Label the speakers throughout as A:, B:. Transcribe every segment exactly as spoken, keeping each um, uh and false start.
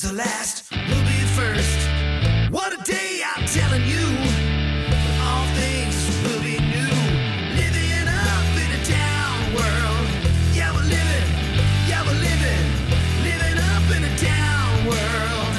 A: 'cause the last will be first. What a day, I'm telling you. All things will be new. Living up in a down world. Yeah, we're living. Yeah, we're living. Living up in a down world.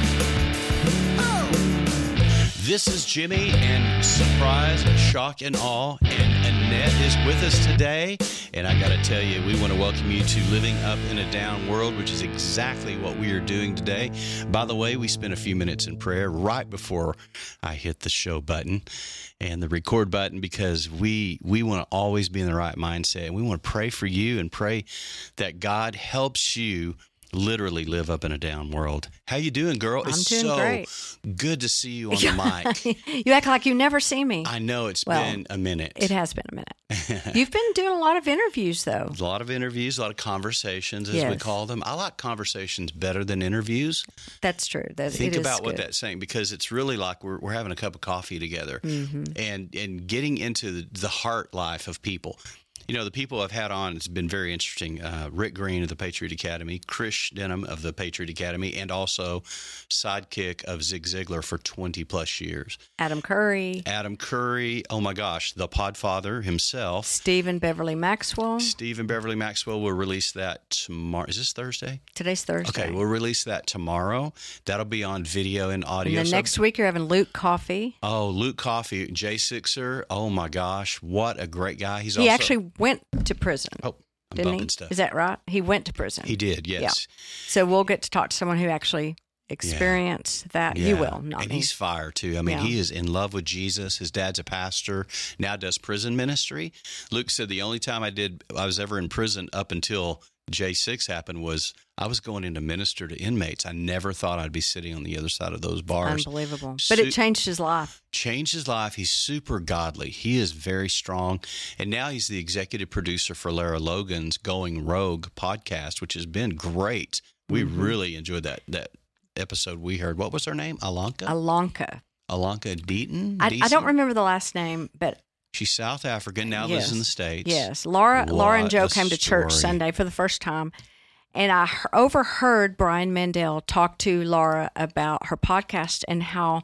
A: Oh.
B: This is Jimmy, and surprise, shock, and awe, and Annette is with us today. And I got to tell you, we want to welcome you to Living Up in a Down World, which is exactly what we are doing today. By the way, we spent a few minutes in prayer right before I hit the show button and the record button, because we we want to always be in the right mindset. And we want to pray for you and pray that God helps you literally live up in a down world. How you doing, girl?
C: I'm
B: it's
C: doing
B: so
C: great.
B: good to see you on the mic.
C: You act like you never see me.
B: I know it's
C: Well,
B: been a minute.
C: It has been a minute. You've been doing a lot of interviews, though.
B: A lot of interviews, a lot of conversations, as we
C: Yes.
B: call them. I like conversations better than interviews.
C: That's true. That,
B: Think
C: it is
B: about what
C: good.
B: that's saying, because it's really like we're we're having a cup of coffee together,
C: Mm-hmm.
B: and and getting into the, the heart life of people. You know, the people I've had on, it's been very interesting. Uh, Rick Green of the Patriot Academy, Chris Denham of the Patriot Academy, and also sidekick of Zig Ziglar for twenty plus years.
C: Adam Curry,
B: Adam Curry, oh my gosh, the Podfather himself.
C: Stephen Beverly Maxwell.
B: Stephen Beverly Maxwell will release that tomorrow. Is this Thursday?
C: Today's Thursday.
B: Okay, we'll release that tomorrow. That'll be on video and audio.
C: And then
B: So-
C: next week you're having Luke Coffey.
B: Oh, Luke Coffey, J Sixer. Oh my gosh, what a great guy. He's
C: He
B: also
C: actually went to prison.
B: oh, I'm
C: didn't
B: bumping
C: he?
B: stuff.
C: Is that right? He went to prison.
B: He did, yes.
C: Yeah. So we'll get to talk to someone who actually experienced that. You
B: Yeah.
C: will, not
B: and
C: me.
B: he's fire too. I mean,
C: Yeah.
B: he is in love with Jesus. His dad's a pastor, now does prison ministry. Luke said the only time I did I was ever in prison up until J six happened was I was going in to minister to inmates. I never thought I'd be sitting on the other side of those bars.
C: Unbelievable. But
B: Su-
C: it changed his life.
B: Changed his life. He's super godly. He is very strong. And now he's the executive producer for Lara Logan's Going Rogue podcast, which has been great. We
C: Mm-hmm.
B: really enjoyed that that episode we heard. What was her name? Alanka?
C: Alonka.
B: Alanka Deaton?
C: I, I
B: Deason?
C: don't remember the last name, but
B: She's South African, now lives
C: Yes.
B: in the States.
C: yes, Laura, Laura and
B: What
C: Joe
B: a
C: came to church
B: story.
C: Sunday for the first time, and I he- overheard Brian Mendel talk to Laura about her podcast and how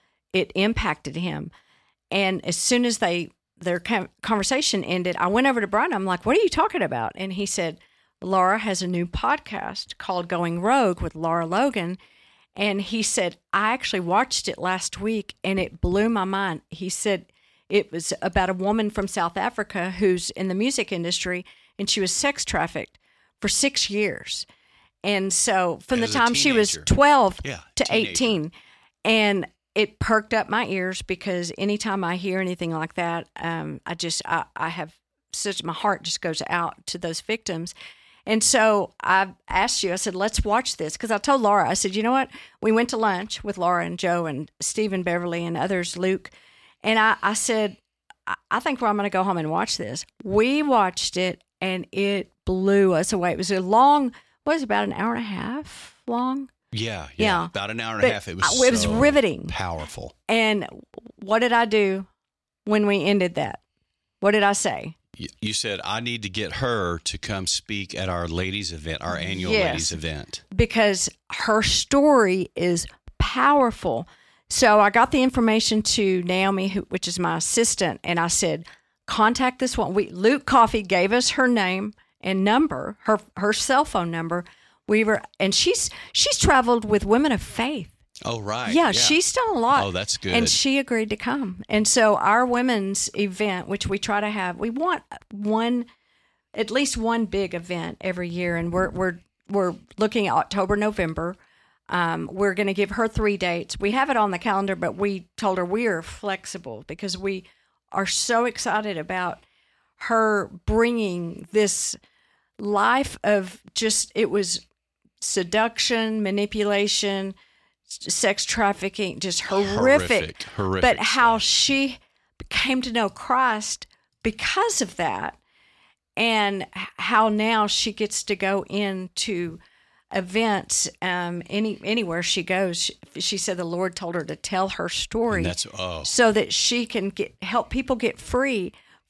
C: it impacted him. And as soon as they their con- conversation ended, I went over to Brian. I'm like, "What are you talking about?" And he said, "Laura has a new podcast called Going Rogue with Lara Logan." And he said, "I actually watched it last week, and it blew my mind." He said it was about a woman from South Africa who's in the music industry, and she was sex trafficked for six years. And so from
B: As
C: the
B: a
C: time she was
B: teenager.
C: twelve
B: Yeah,
C: to
B: teenager.
C: eighteen, and it perked up my ears, because anytime I hear anything like that, um, I just, I, I have such, my heart just goes out to those victims. And so I asked you, I said, let's watch this. Because I told Laura, I said, you know what? We went to lunch with Laura and Joe and Stephen Beverly and others, Luke. And I, I said, I, I think I'm going to go home and watch this. We watched it, and it blew us away. It was a long, what was it, about an hour and a half long?
B: Yeah, yeah.
C: Yeah.
B: About an hour and
C: But
B: a half. It was
C: I- it was
B: so
C: riveting.
B: powerful.
C: And what did I do when we ended that? What did I say?
B: You- You said, I need to get her to come speak at our ladies event, our annual
C: Yes.
B: ladies event.
C: Because her story is powerful. So I got the information to Naomi, who, which is my assistant, and I said, contact this one. We, Luke Coffey gave us her name and number, her her cell phone number. We were, and she's she's traveled with women of faith.
B: Oh, right.
C: Yeah, she's done a lot.
B: Oh, that's good.
C: And she agreed to come. And so our women's event, which we try to have, we want one, at least one big event every year, and we're we're we're looking at October, November. Um, we're going to give her three dates. We have it on the calendar, but we told her we are flexible because we are so excited about her bringing this life of just, it was seduction, manipulation, sex trafficking, just horrific.
B: Horrific, horrific
C: But how
B: stuff.
C: she came to know Christ because of that, and how now she gets to go into events um, any anywhere she goes. She, she said the Lord told her to tell her story,
B: And that's, oh.
C: so that she can get help people get free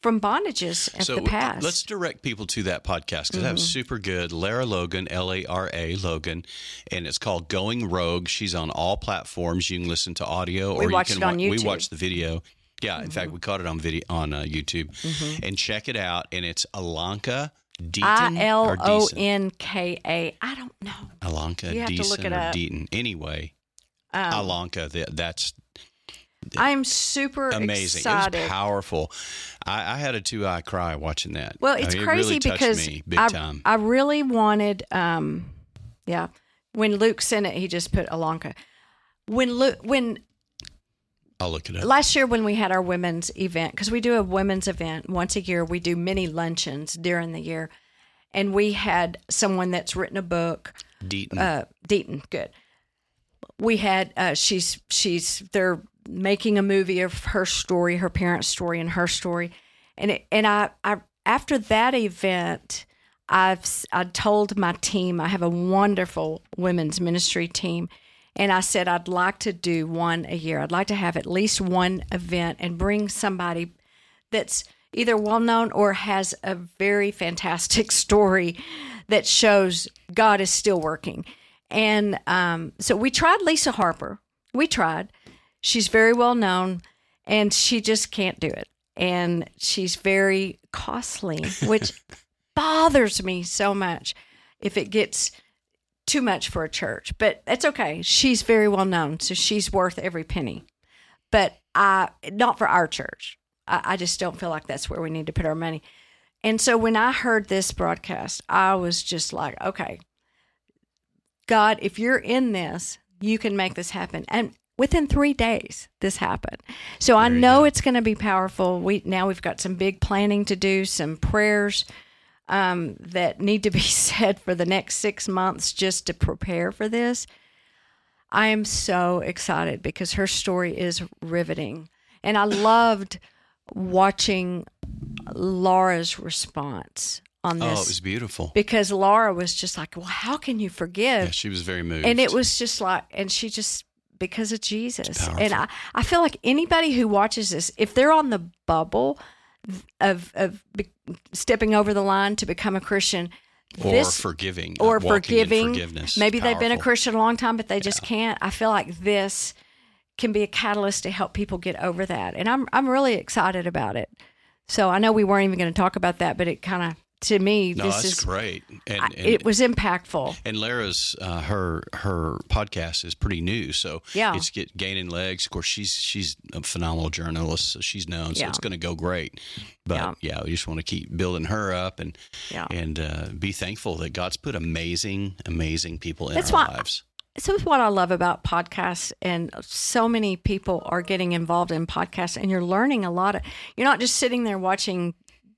C: from bondages of
B: So
C: the past.
B: let's direct people to that podcast because that was super good. Lara Logan, L A R A Logan, and it's called Going Rogue. She's on all platforms. You can listen to audio,
C: We
B: or
C: watched
B: you can
C: it on
B: wa- we
C: YouTube.
B: watched the video. Yeah, in fact, we caught it on video on uh, YouTube, and check it out. And it's Alanka Deaton
C: I L
B: or
C: O
B: Deason?
C: N K A. I don't know.
B: Alanka
C: You have to
B: Deason
C: look it
B: or
C: up.
B: Deaton. Anyway,
C: Um,
B: Alanka, that, that's
C: I'm super
B: amazing.
C: excited.
B: It was powerful. I, I had a two eye cry watching that.
C: Well,
B: I
C: it's
B: mean, it
C: crazy
B: really touched
C: because
B: me big
C: I,
B: time.
C: I really wanted, um, yeah. When Luke sent it, he just put Alanka. When Luke, when
B: I'll look it up.
C: last year when we had our women's event, because we do a women's event once a year, we do mini luncheons during the year, and we had someone that's written a book.
B: Deaton.
C: Uh, Deaton, good. We had uh, she's she's they're making a movie of her story, her parents' story, and her story, and it, and I, I after that event, I've s- I told my team I have a wonderful women's ministry team, and I said I'd like to do one a year. I'd like to have at least one event and bring somebody that's either well known or has a very fantastic story that shows God is still working. And um, so we tried Lisa Harper. We tried. She's very well known, and she just can't do it. And she's very costly, which bothers me so much if it gets too much for a church. But it's okay. She's very well known, so she's worth every penny. But I, not for our church. I, I just don't feel like that's where we need to put our money. And so when I heard this broadcast, I was just like, okay, God, if you're in this, you can make this happen. And within three days, this happened. So I
B: There you
C: know
B: go.
C: it's going to be powerful. We now we've got some big planning to do, some prayers um, that need to be said for the next six months just to prepare for this. I am so excited because her story is riveting. And I loved watching Laura's response on
B: Oh,
C: this.
B: it was beautiful.
C: Because Laura was just like, well, how can you forgive?
B: Yeah, she was very moved.
C: And it was just like, and she just, because of Jesus.
B: powerful.
C: And I, I feel like anybody who watches this, if they're on the bubble of, of be, stepping over the line to become a Christian,
B: or
C: this,
B: forgiving,
C: or
B: uh, walking in
C: forgiving,
B: forgiveness.
C: maybe they've been a
B: Powerful.
C: Christian a long time, but they just can't. I feel like this can be a catalyst to help people get over that. And I'm, I'm really excited about it. So I know we weren't even going to talk about that, but it kind of, to me,
B: No,
C: this
B: that's
C: is,
B: great. And,
C: I,
B: and
C: it was impactful.
B: And Lara's uh, her her podcast is pretty new, so
C: Yeah.
B: it's get gaining legs. Of course, she's she's a phenomenal journalist, so she's known, so
C: Yeah.
B: it's going to go great. But
C: Yeah.
B: yeah. we just want to keep building her up and
C: Yeah.
B: and uh, be thankful that God's put amazing, amazing people in
C: That's
B: our
C: why-
B: lives.
C: So it's what I love about podcasts, and so many people are getting involved in podcasts, and you're learning a lot of. You're not just sitting there watching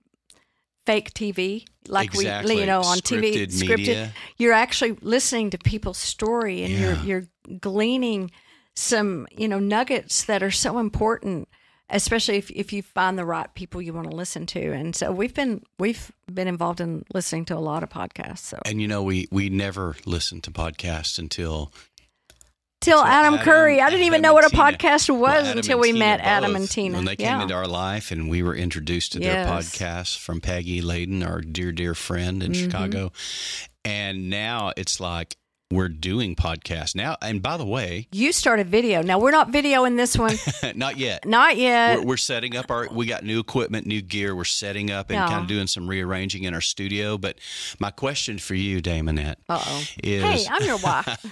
C: fake T V like
B: Exactly.
C: we, you know, on T V
B: Scripted
C: scripted.
B: media.
C: You're actually listening to people's story, and
B: Yeah.
C: you're you're gleaning some, you know, nuggets that are so important, especially if if you find the right people you want to listen to. And so we've been we've been involved in listening to a lot of podcasts. So
B: And you know, we we never listened to podcasts until
C: till
B: until
C: Adam, Curry, I didn't even
B: Adam
C: know what a
B: and Tina.
C: podcast was
B: Well, Adam
C: until
B: and
C: we
B: Tina
C: met
B: both,
C: Adam and Tina.
B: when they came
C: yeah.
B: into our life, and we were introduced to their
C: Yes.
B: podcast from Peggy Layden, our dear dear friend in
C: Mm-hmm.
B: Chicago. And now it's like we're doing podcasts now. And by the way,
C: You started video. Now we're not videoing this one,
B: not yet.
C: not yet.
B: We're, we're setting up our. We got new equipment, new gear. We're setting up and
C: Yeah.
B: kind of doing some rearranging in our studio. But my question for you, Damonette,
C: Uh oh.
B: is:
C: Hey, I'm your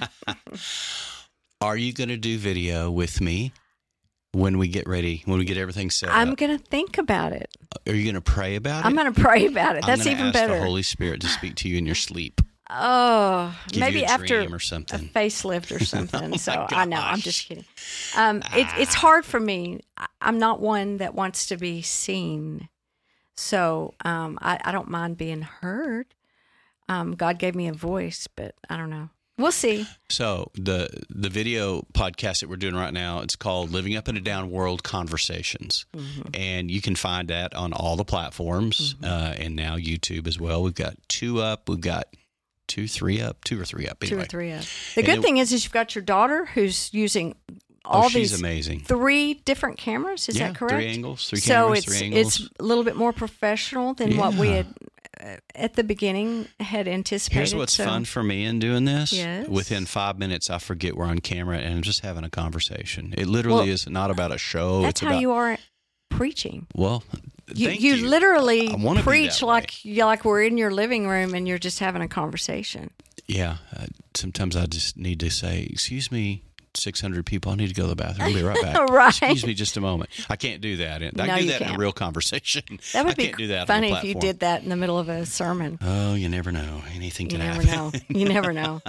C: wife.
B: Are you going to do video with me when we get ready? When we get everything set
C: I'm
B: up?
C: gonna think about it.
B: Are you going to pray about
C: I'm
B: it?
C: gonna pray about it.
B: I'm
C: That's
B: gonna
C: even
B: ask
C: better.
B: the Holy Spirit to speak to you in your sleep.
C: Oh,
B: Give
C: maybe
B: you a
C: after
B: dream or
C: a
B: something.
C: facelift or something.
B: Oh, my
C: so I know. I'm
B: gosh.
C: just kidding. Um, it, it's hard for me. I- I'm not one that wants to be seen, so um, I, I don't mind being heard. Um, God gave me a voice, but I don't know. We'll see.
B: So the the video podcast that we're doing right now, it's called Living Up in a Down World Conversations.
C: Mm-hmm.
B: And you can find that on all the platforms uh, and now YouTube as well. We've got two up. We've got two, three up, two or three up.
C: Two
B: Anyway.
C: or three of. The
B: And
C: good
B: it-
C: thing is, is you've got your daughter who's using all
B: oh, she's
C: these
B: amazing.
C: three different cameras. Is
B: yeah,
C: that correct?
B: Three angles, three
C: so
B: cameras,
C: it's
B: three angles.
C: it's a little bit more professional than what we
B: Yeah.
C: had uh, at the beginning had anticipated.
B: Here's what's
C: so.
B: fun for me in doing this.
C: Yes.
B: Within five minutes, I forget we're on camera and I'm just having a conversation. It literally
C: Well,
B: is not about a show.
C: That's
B: it's
C: how
B: about,
C: you are preaching.
B: Well,
C: You,
B: thank
C: you
B: you.
C: literally
B: I wanna be
C: preach
B: that
C: like you like we're in your living room and you're just having a conversation.
B: Yeah. Uh, sometimes I just need to say, excuse me, six hundred people, I need to go to the bathroom. I'll be right back.
C: Right.
B: Excuse me just a moment. I can't do that. I
C: No,
B: can do
C: you
B: that in
C: can't.
B: a real conversation.
C: That would
B: I
C: be
B: can't do that
C: funny
B: on the
C: if you
B: platform.
C: did that in the middle of a sermon.
B: Oh, you never know. Anything
C: You
B: can
C: never
B: happen.
C: know. You never know.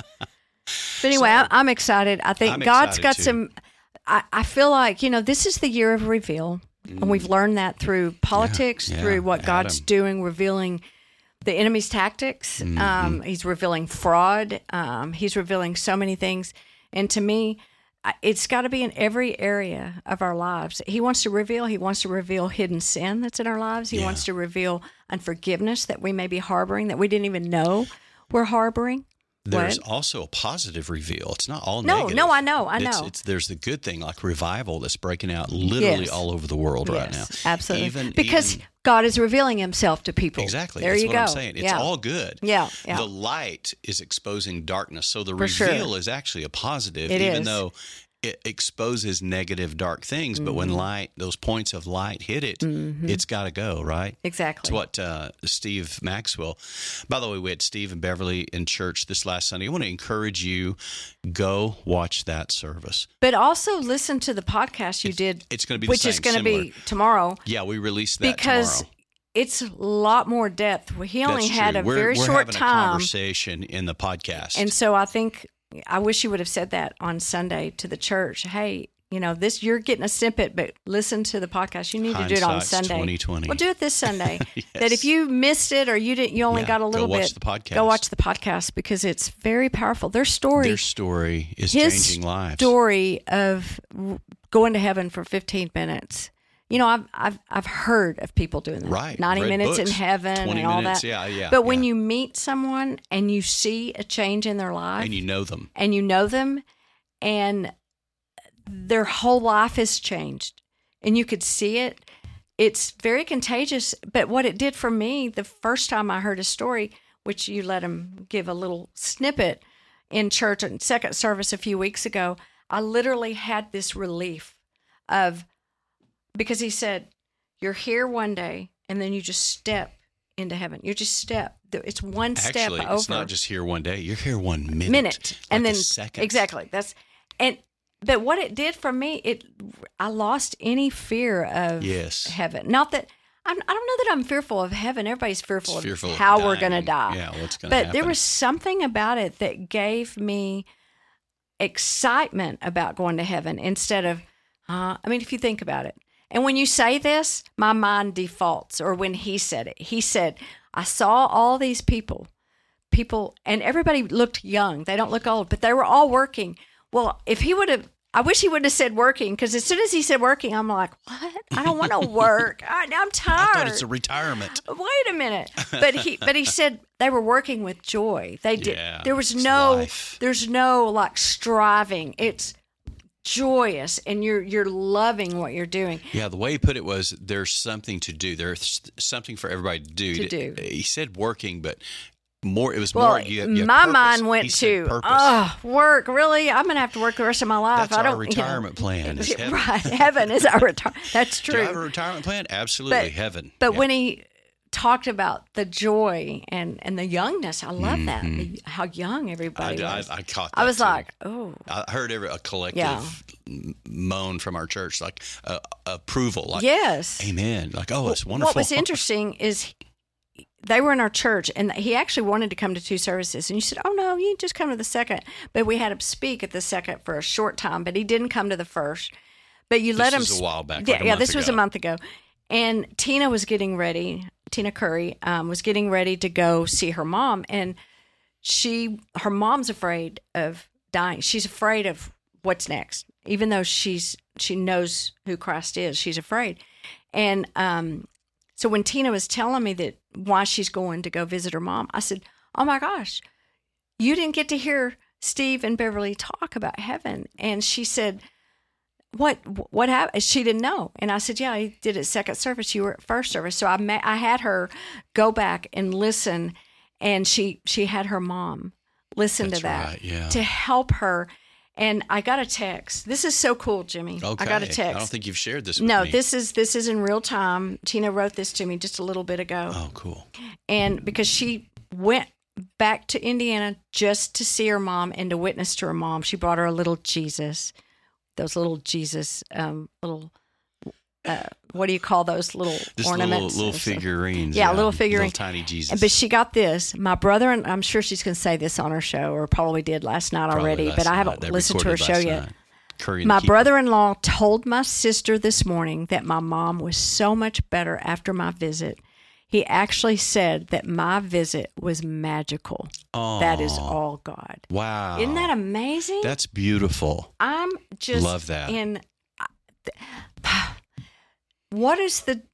C: But anyway,
B: So-
C: I, I'm excited. I think
B: I'm
C: God's
B: excited
C: got
B: too.
C: some. I, I feel like, you know, this is the year of reveal. And we've learned that through politics,
B: Mm. yeah,
C: through what God's
B: Adam.
C: doing, revealing the enemy's tactics.
B: Mm-hmm.
C: Um, he's revealing fraud. Um, he's revealing so many things. And to me, I- it's got to be in every area of our lives. He wants to reveal. He wants to reveal hidden sin that's in our lives. He
B: Yeah.
C: wants to reveal unforgiveness that we may be harboring, that we didn't even know we're harboring.
B: There's
C: What?
B: also a positive reveal. It's not all
C: No,
B: negative.
C: no, I know, I
B: It's,
C: know.
B: it's there's the good thing, like revival that's breaking out literally
C: Yes.
B: all over the world right now.
C: Yes, absolutely.
B: Even,
C: because
B: even-
C: God is revealing himself to people.
B: exactly.
C: There
B: that's
C: you
B: what
C: go.
B: I'm saying. It's
C: yeah.
B: all good.
C: Yeah, yeah.
B: The light is exposing darkness. So the
C: For sure.
B: reveal is actually a positive,
C: It
B: even
C: is.
B: though it exposes negative, dark things. But
C: Mm-hmm.
B: when light, those points of light hit it, it's got to go, right?
C: Exactly.
B: It's what uh, Steve Maxwell. By the way, we had Steve and Beverly in church this last Sunday. I want to encourage you, go watch that service.
C: But also listen to the podcast you did.
B: It's going to be the
C: which
B: same,
C: is going to
B: similar.
C: be tomorrow
B: Yeah, we released that
C: because
B: tomorrow.
C: it's a lot more depth. He only
B: That's
C: had
B: true.
C: a
B: we're,
C: very
B: we're
C: short
B: having
C: time,
B: a conversation in the podcast.
C: and so I think I wish you would have said that on Sunday to the church. Hey, you know this. You're getting a snippet, but listen to the podcast. You need to do it on
B: Hindsight's
C: Sunday.
B: twenty twenty.
C: Well, do it this Sunday.
B: Yes.
C: That if you missed it or you didn't, you only
B: Yeah,
C: got a
B: go
C: little
B: watch
C: bit.
B: the podcast.
C: Go watch the podcast because it's very powerful. Their story.
B: Their story is
C: his
B: changing lives.
C: story of w- going to heaven for fifteen minutes. You know, I've I've I've heard of people doing that.
B: Right.
C: ninety
B: Read
C: minutes
B: books.
C: in heaven
B: twenty
C: and all
B: minutes.
C: that.
B: Yeah, yeah.
C: But when
B: yeah.
C: you meet someone and you see a change in their life
B: and you know them,
C: and you know them and their whole life has changed and you could see it, it's very contagious. But what it did for me the first time I heard a story, which you let him give a little snippet in church in second service a few weeks ago, I literally had this relief of, because he said, you're here one day and then you just step into heaven. You just step. It's one step
B: actually,
C: over.
B: it's not just here one day. You're here one minute.
C: minute,
B: like
C: and
B: a
C: then
B: second.
C: exactly. That's and but what it did for me, it I lost any fear of
B: Yes.
C: heaven. Not that I'm, I don't know that I'm fearful of heaven. Everybody's fearful
B: It's
C: of
B: fearful of
C: how we're going to
B: dying.
C: die.
B: Yeah, what's going to
C: But
B: happen.
C: there was something about it that gave me excitement about going to heaven instead of, uh, I mean, if you think about it. And when you say this, my mind defaults, or when he said it, he said, I saw all these people, people, and everybody looked young. They don't look old, but they were all working. Well, if he would have, I wish he would have said working, because as soon as he said working, I'm like, what? I don't want to work. I, I'm tired.
B: I thought it's a retirement.
C: Wait a minute. But he but he said they were working with joy. They did.
B: Yeah,
C: there was
B: it's
C: no
B: life.
C: there's no like striving. It's joyous and you're you're loving what you're doing.
B: Yeah, the way he put it was there's something to do. There's something for everybody to do.
C: To do.
B: He said working, but more. It was
C: Well,
B: more. You, you have
C: my
B: purpose.
C: mind
B: He
C: went
B: said
C: to,
B: purpose.
C: oh, work. Really? I'm going to have to work the rest of my life.
B: That's
C: I don't
B: our retirement
C: you know.
B: plan. Is heaven.
C: Right. Heaven is our retirement. That's
B: Do I have a
C: true.
B: retirement plan? Absolutely,
C: But,
B: heaven.
C: but
B: Yeah.
C: when he talked about the joy and, and the youngness, I love that. The, how young
B: I,
C: everybody
B: I,
C: was.
B: I caught that
C: I was
B: too.
C: like, oh.
B: I heard every, a collective
C: Yeah.
B: m- moan from our church, like uh, approval, like
C: Yes.
B: amen, like oh, it's wonderful.
C: What was interesting is they were in our church, and he actually wanted to come to two services. And you said, oh, no, you just come to the second. But we had him speak at the second for a short time, but he didn't come to the first. But you let him.
B: was a while back,
C: Yeah,
B: like a
C: yeah
B: month
C: this was a
B: ago.
C: month ago. And Tina was getting ready, Tina Curry um, was getting ready to go see her mom. And she, her mom's afraid of dying. She's afraid of what's next. Even though she's she knows who Christ is, she's afraid. And um, so when Tina was telling me that why she's going to go visit her mom, I said, oh my gosh, you didn't get to hear Steve and Beverly talk about heaven. And she said, what what happened? She didn't know. And I said, yeah, he did it second service. You were at first service. So I met, I had her go back and listen, and she she had her mom listen
B: That's
C: to that
B: right, yeah.
C: to help her. And I got a text. This is so cool, Jimmy.
B: Okay.
C: I got a text.
B: I don't think you've shared this with
C: no,
B: me.
C: this is this is in real time. Tina wrote this to me just a little bit ago.
B: Oh, cool.
C: And because she went back to Indiana just to see her mom and to witness to her mom, she brought her a little Jesus, those little Jesus, um, little, uh, what do you call those little
B: Just
C: ornaments?
B: little, little figurines.
C: Yeah, little figurine.
B: Little tiny Jesus.
C: And, but she got this. My brother, and I'm sure she's going to say this on her show, or probably did last night
B: Probably
C: already,
B: last
C: but I
B: night.
C: haven't
B: They
C: listened to her
B: recorded
C: show
B: last
C: yet.
B: night. Curry and
C: My
B: the Keeper.
C: brother-in-law told my sister this morning that my mom was so much better after my visit. He actually said that my visit was magical.
B: Oh,
C: That is all God.
B: wow.
C: Isn't that amazing?
B: That's beautiful.
C: I'm just
B: Love that.
C: in. What is the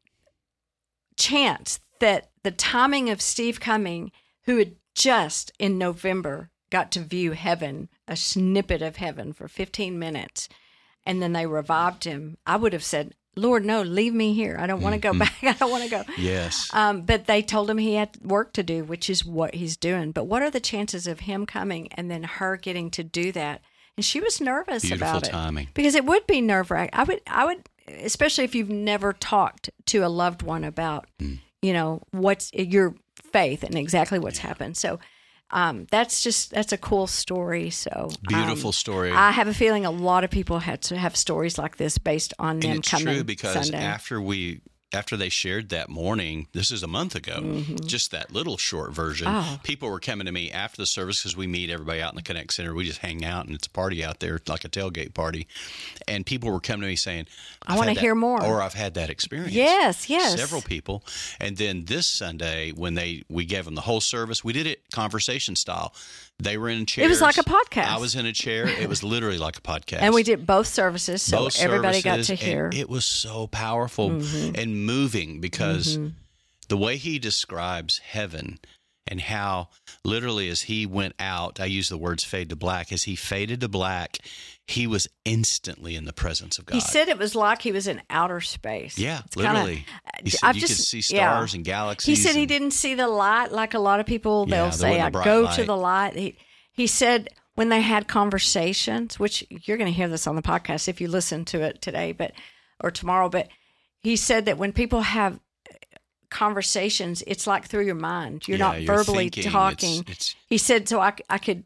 C: chance that the timing of Steve Cumming, who had just in November got to view heaven, a snippet of heaven for fifteen minutes, and then they revived him, I would have said, Lord, no, leave me here. I don't want to go
B: Mhm.
C: back. I don't want to go.
B: Yes.
C: Um, but they told him he had work to do, which is what he's doing. But what are the chances of him coming and then her getting to do that? And she was nervous
B: Beautiful
C: about it
B: timing.
C: because it would be nerve wracking. I would, I would, especially if you've never talked to a loved one about,
B: Mm.
C: you know, what's your faith and exactly what's happened. So um, that's just that's a cool story. So
B: Beautiful
C: um,
B: story.
C: I have a feeling a lot of people had to have stories like this based on them
B: and it's
C: coming
B: true because
C: Sunday.
B: after we after they shared that morning, this is a month ago,
C: Mhm.
B: just that little short version,
C: Oh.
B: people were coming to me after the service because we meet everybody out in the Connect Center. We just hang out and it's a party out there, like a tailgate party. And people were coming to me saying,
C: I
B: "I've
C: wanna
B: had that-
C: hear more."
B: Or I've had that experience.
C: Yes, yes.
B: Several people. And then this Sunday, when they we gave them the whole service, we did it conversation style. They were in chairs.
C: It was like a podcast.
B: I was in a chair. It was literally like a podcast.
C: And we did both services, so
B: Both
C: everybody got to
B: services,
C: hear.
B: and it was so powerful
C: Mhm.
B: and moving because
C: Mhm.
B: the way he describes heaven and how literally as he went out, I use the words fade to black, as he faded to black, he was instantly in the presence of God.
C: He said it was like he was in outer space.
B: Yeah,
C: It's kinda-
B: literally. He said
C: I've
B: you
C: just-
B: could see
C: yeah.
B: stars and galaxies.
C: He said he
B: and-
C: didn't see the light like a lot of people.
B: Yeah,
C: They'll
B: there
C: say,
B: wasn't a
C: I
B: bright
C: go to
B: light.
C: the light. He, he said when they had conversations, which you're going to hear this on the podcast if you listen to it today but or tomorrow, but he said that when people have conversations, it's like through your mind. You're
B: Yeah,
C: not
B: you're
C: verbally
B: thinking. It's-
C: talking.
B: it's-
C: He said, so I, I could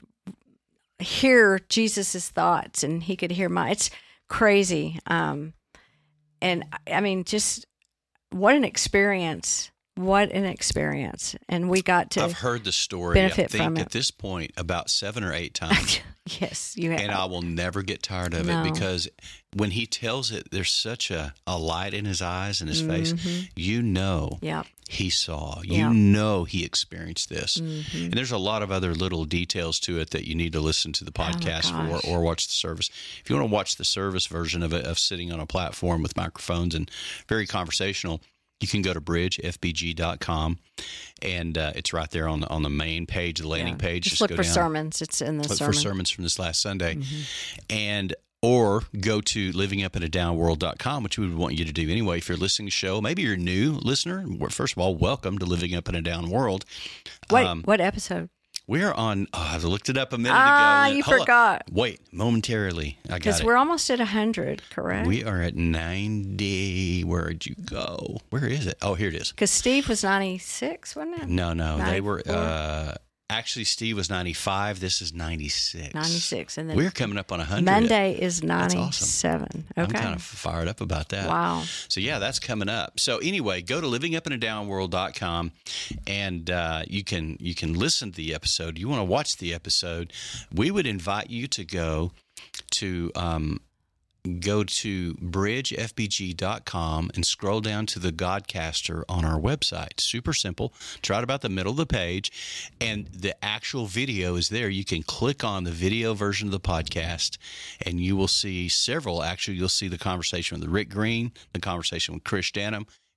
C: hear Jesus's thoughts and he could hear my, it's crazy. Um, and I mean, just what an experience. What an experience. And we got to,
B: I've heard the story,
C: benefit
B: I think,
C: from it.
B: at this point about seven or eight times.
C: yes, you have.
B: And I will never get tired of
C: No.
B: it because when he tells it, there's such a, a light in his eyes and his face. You know
C: Yep.
B: he saw. You
C: Yeah.
B: know he experienced this.
C: Mhm.
B: And there's a lot of other little details to it that you need to listen to the podcast
C: gosh.
B: for or watch the service. If you want to watch the service version of it, of sitting on a platform with microphones and very conversational, you can go to bridge f b g dot com, and uh, it's right there on the on the main page, the landing
C: Yeah.
B: page.
C: Just,
B: Just
C: look
B: go
C: for
B: down.
C: sermons. It's in the
B: Look
C: sermon.
B: for sermons from this last Sunday,
C: Mhm.
B: and or go to living up in a down world dot com, which we would want you to do anyway. If you're listening to the show, maybe you're a new listener. Well, first of all, welcome to Living Up in a Down World.
C: Wait,
B: Um,
C: what episode?
B: We're on. Oh, I looked it up a minute
C: Ah,
B: ago.
C: you
B: Hold on.
C: forgot.
B: Wait, momentarily, I got
C: Because
B: it.
C: we're almost at one hundred, correct?
B: We are at ninety. Where'd you go? Where is it? Oh, here it is.
C: Because Steve was ninety-six, wasn't it?
B: No, no, they were.
C: ninety-four.
B: Uh, actually, Steve was ninety-five. This is ninety-six.
C: ninety-six. And then
B: We're coming up on one hundred.
C: Monday is
B: That's awesome.
C: ninety-seven.
B: I'm
C: Okay.
B: kind of fired up about that.
C: Wow.
B: So, yeah, that's coming up. So, anyway, go to living up in a down world dot com and uh, you can you can listen to the episode. You want to watch the episode, we would invite you to go to um, go to bridge f b g dot com and scroll down to the Godcaster on our website. Super simple. It's right about the middle of the page, and the actual video is there. You can click on the video version of the podcast, and you will see several. Actually, you'll see the conversation with Rick Green, the conversation with Chris Danham,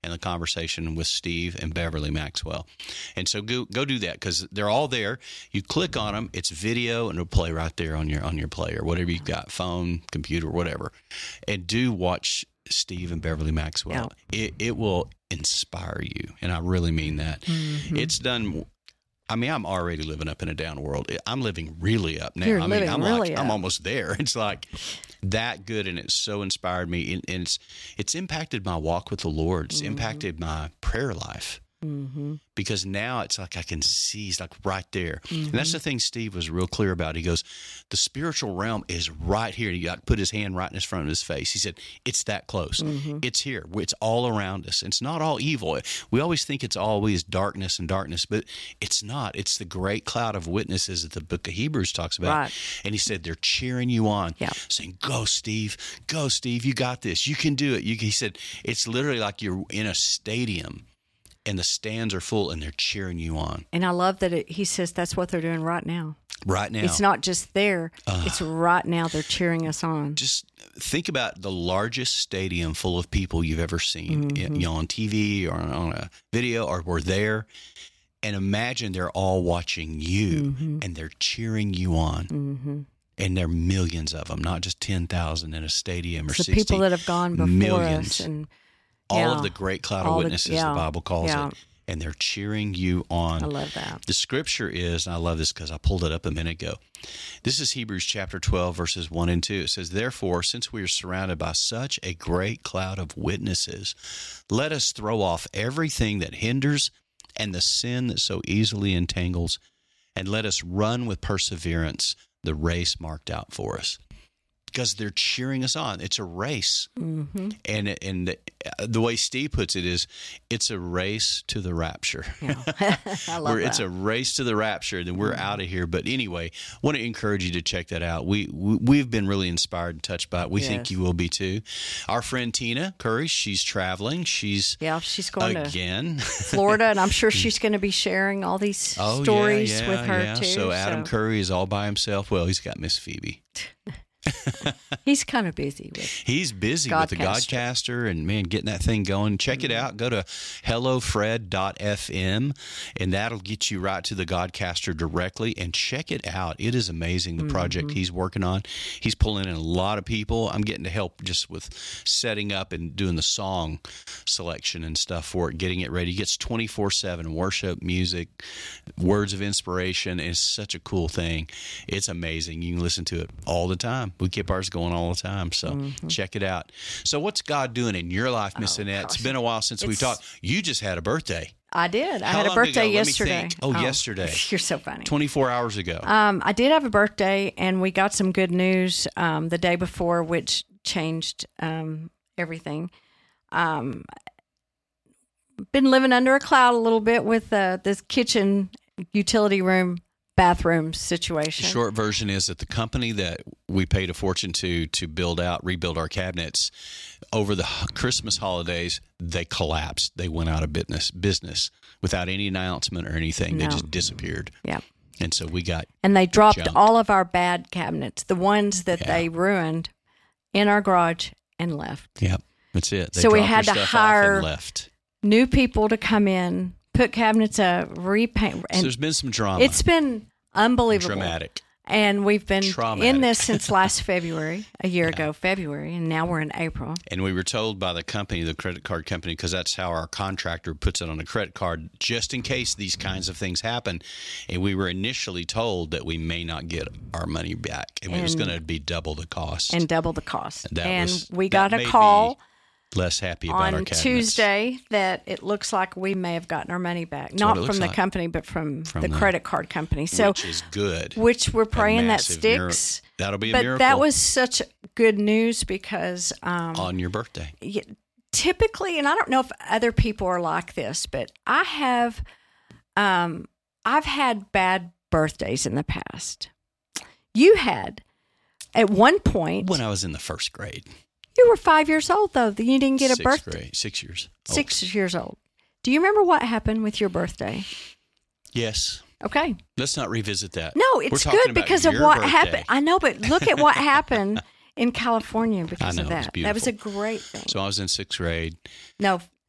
B: and the conversation with Steve and Beverly Maxwell. And so go go do that, because they're all there. You click on them, it's video, and it'll play right there on your on your player, whatever you've got, phone, computer, whatever. And do watch Steve and Beverly Maxwell. Yeah. It it will inspire you, and I really mean that. Mm-hmm. It's done. I mean, I'm already living up in a down world. I'm living really up now.
C: You're
B: I mean,
C: living
B: I'm
C: really
B: like
C: up.
B: I'm almost there. It's like that good, and it's so inspired me, and, and it's it's impacted my walk with the Lord. It's mm-hmm. impacted my prayer life. Mm-hmm. Because now it's like I can see, he's like right there. Mm-hmm. And that's the thing Steve was real clear about. He goes, the spiritual realm is right here. And he got put his hand right in his front of his face. He said, it's that close. Mm-hmm. It's here. It's all around us. It's not all evil. We always think it's always darkness and darkness, but it's not. It's the great cloud of witnesses that the book of Hebrews talks about.
C: Right.
B: And he said, they're cheering you on,
C: yeah.
B: saying, go, Steve, go, Steve, you got this. You can do it. You, he said, it's literally like you're in a stadium, and the stands are full, and they're cheering you on.
C: And I love that it, he says that's what they're doing right now.
B: Right now.
C: It's not just there.
B: Uh,
C: it's right now. They're cheering us on.
B: Just think about the largest stadium full of people you've ever seen, mm-hmm. you know, on T V or on a video, or were there. And imagine they're all watching you, mm-hmm. and they're cheering you on. Mm-hmm. And there are millions of them, not just ten thousand in a stadium or
C: it's the
B: sixty.
C: People that have gone before
B: millions.
C: us. And
B: all
C: yeah.
B: of the great cloud
C: all
B: of witnesses,
C: the, yeah.
B: the Bible calls
C: yeah.
B: it. And they're cheering you on.
C: I love that.
B: The scripture is, and I love this because I pulled it up a minute ago. This is Hebrews chapter twelve, verses one and two. It says, therefore, since we are surrounded by such a great cloud of witnesses, let us throw off everything that hinders and the sin that so easily entangles, and let us run with perseverance the race marked out for us. Because they're cheering us on. It's a race. Mm-hmm. And and the, the way Steve puts it is, it's a race to the rapture.
C: Yeah. I love
B: Where
C: that.
B: It's a race to the rapture, then we're mm-hmm. out of here. But anyway, I want to encourage you to check that out. We, we, we've been really inspired and touched by it. We yes. think you will be too. Our friend Tina Curry, she's traveling. She's
C: yeah, she's going
B: again.
C: to Florida, and I'm sure she's going to be sharing all these
B: oh,
C: stories
B: yeah, yeah,
C: with her
B: yeah.
C: too.
B: So Adam
C: so.
B: Curry is all by himself. Well, he's got Miss Phoebe.
C: He's kind of busy with
B: He's busy
C: Godcaster.
B: with the Godcaster, and man, getting that thing going. Check mm-hmm. it out. Go to hello fred dot f m, and that'll get you right to the Godcaster directly. And check it out. It is amazing, the mm-hmm. project he's working on. He's pulling in a lot of people. I'm getting to help just with setting up and doing the song selection and stuff for it, getting it ready. He gets twenty-four seven worship, music, words of inspiration. It's such a cool thing. It's amazing. You can listen to it all the time. We keep ours going all the time, so mm-hmm. check it out. So what's God doing in your life, Miss
C: oh,
B: Annette?
C: gosh.
B: It's been a while since
C: It's,
B: we talked. You just had a birthday.
C: I did. I
B: How
C: had a
B: long
C: birthday
B: ago? Let me
C: yesterday.
B: think. Oh, yesterday.
C: You're so funny.
B: twenty-four hours ago.
C: Um, I did have a birthday, and we got some good news um, the day before, which changed um, everything. Um, been living under a cloud a little bit with uh, this kitchen utility room bathroom situation.
B: Short version is that the company that we paid a fortune to to build out, rebuild our cabinets over the Christmas holidays, they collapsed. They went out of business, business without any announcement or anything.
C: No.
B: They just disappeared.
C: Yeah.
B: And so we got
C: And they dropped
B: jumped.
C: all of our bad cabinets, the ones that
B: Yeah.
C: they ruined, in our garage and left.
B: Yep, that's it. They
C: So we
B: dropped
C: had
B: their
C: to
B: stuff off
C: hire
B: and left.
C: New people to come in, put cabinets up, repaint.
B: So
C: And
B: there's been some drama.
C: it's been unbelievable.
B: Dramatic.
C: And we've been
B: Traumatic.
C: in this since last February, a year ago, February, and now we're in April.
B: And we were told by the company, the credit card company, because that's how our contractor puts it on a credit card, just in case these kinds of things happen. And we were initially told that we may not get our money back. And, it was
C: And-
B: going to be double the cost.
C: And double the cost.
B: That
C: and
B: was-
C: we
B: that
C: got a
B: made
C: call
B: me less happy about our
C: on
B: cabinets.
C: Tuesday that it looks like we may have gotten our money back.
B: what
C: Not
B: it
C: from
B: looks
C: the
B: like.
C: company, but from,
B: From
C: the,
B: the-
C: credit card company. So,
B: which is good.
C: which we're
B: A
C: praying that
B: massive miracle.
C: sticks.
B: That'll be a
C: but
B: miracle.
C: that was such good news because um,
B: on your birthday.
C: y- typically, and I don't know if other people are like this, but I have, um, I've had bad birthdays in the past. You had, at one point,
B: When I was in the first grade.
C: you were five years old though. You didn't get a
B: Sixth
C: birthday.
B: grade. Six years. old.
C: Six years old. Do you remember what happened with your birthday?
B: Yes.
C: Okay.
B: Let's not revisit that.
C: No,
B: We're
C: it's
B: talking
C: good
B: about
C: because of
B: your
C: what
B: birthday.
C: happened. I know, but look at what happened in California because
B: I know,
C: of
B: it was
C: that. That was a
B: beautiful.
C: great thing.
B: So I was in sixth grade.
C: no,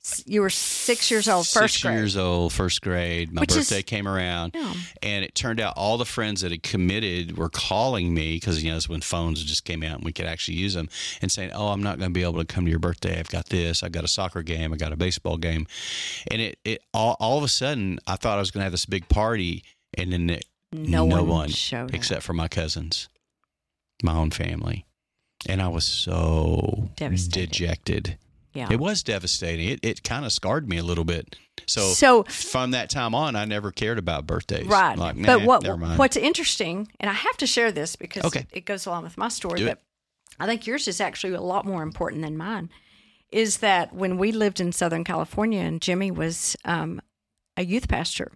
C: You were six years old, first
B: Six
C: grade.
B: years old, first grade. My
C: Which is-
B: birthday came around,
C: Yeah.
B: and it turned out all the friends that had committed were calling me because, you know, it's when phones just came out and we could actually use them, and saying, oh, I'm not going to be able to come to your birthday. I've got this. I've got a soccer game. I got a baseball game. And it, it all, all of a sudden, I thought I was going to have this big party, and then it,
C: No
B: no
C: one
B: one
C: showed up.
B: except for my cousins, my own family. And I was so
C: Devastated.
B: dejected.
C: Yeah.
B: It was devastating. It it kind of scarred me a little bit. So,
C: So-
B: from that time on, I never cared about birthdays.
C: Right.
B: Like,
C: but
B: nah,
C: what
B: never mind.
C: what's interesting, and I have to share this because
B: Okay.
C: it, it goes along with my story,
B: Do
C: but
B: it.
C: I think yours is actually a lot more important than mine, is that when we lived in Southern California and Jimmy was um, a youth pastor,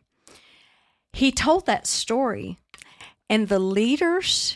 C: he told that story, and the leaders